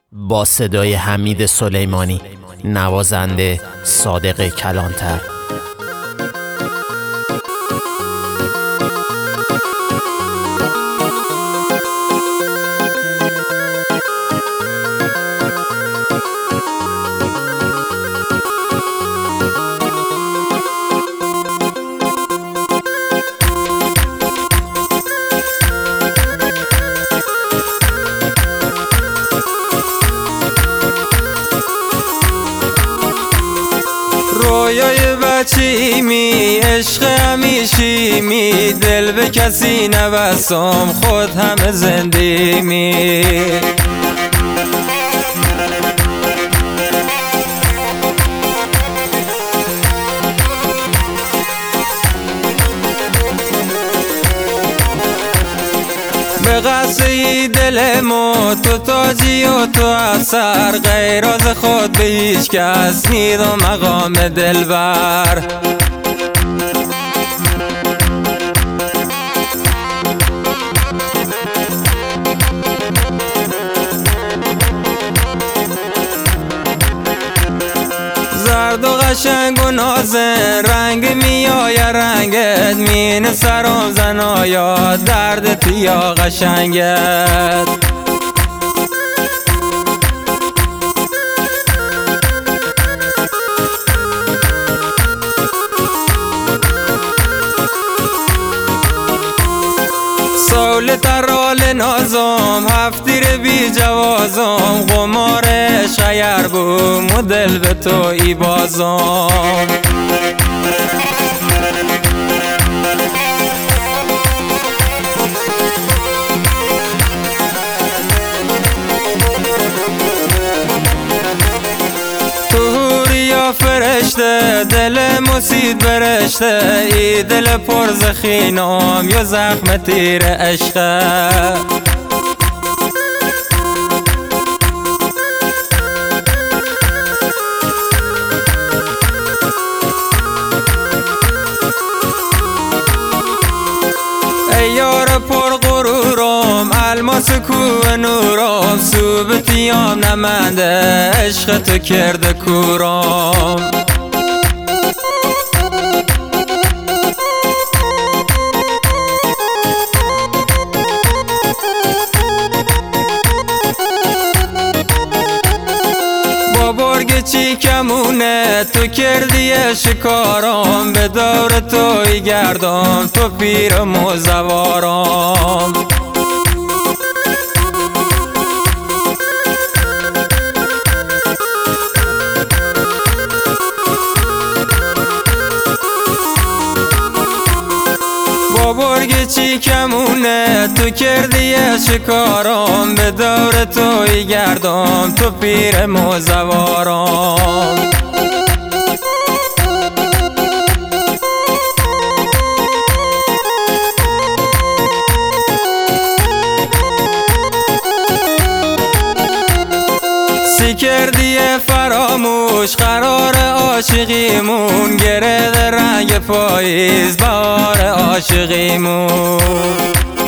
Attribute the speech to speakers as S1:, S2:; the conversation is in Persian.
S1: با صدای حمید سلیمانی، نوازنده صادق کلانتر.
S2: رویای بچیمی، عشق همیشیمی، دل به کسی نبستم، خود همه زندیمی. به قصه دلمو تو تاجی و تو اثر، غیر از خود به هیچ کس نید و مقام دلبر. زرد و قشنگ و نازن، رنگ میای رنگت، مین سرم زنایا دردت یا قشنگت. سول ترال نازم، هفتیر بی جوازم، قمار شیر بوم و دل به تو ای بازم. یا فرشته دل مسید برشته، ای دل پر زخینم یا زخم تیر عشقه. ای یار پر غرورم، الماس کوه نورم، صوبتیام نمنده، عشق تو کرده کورم. با برگ چی کمونه تو کردی شکارم، به دور توی گردم تو پیر موزوارم. با برگ چی کمونه تو کردی شکارم، به دور توی گردم تو پیر موزوارم. سی کردی فراموش قرار عاشقیمون، گرد رنگ پاییز بهار عاشقیمون.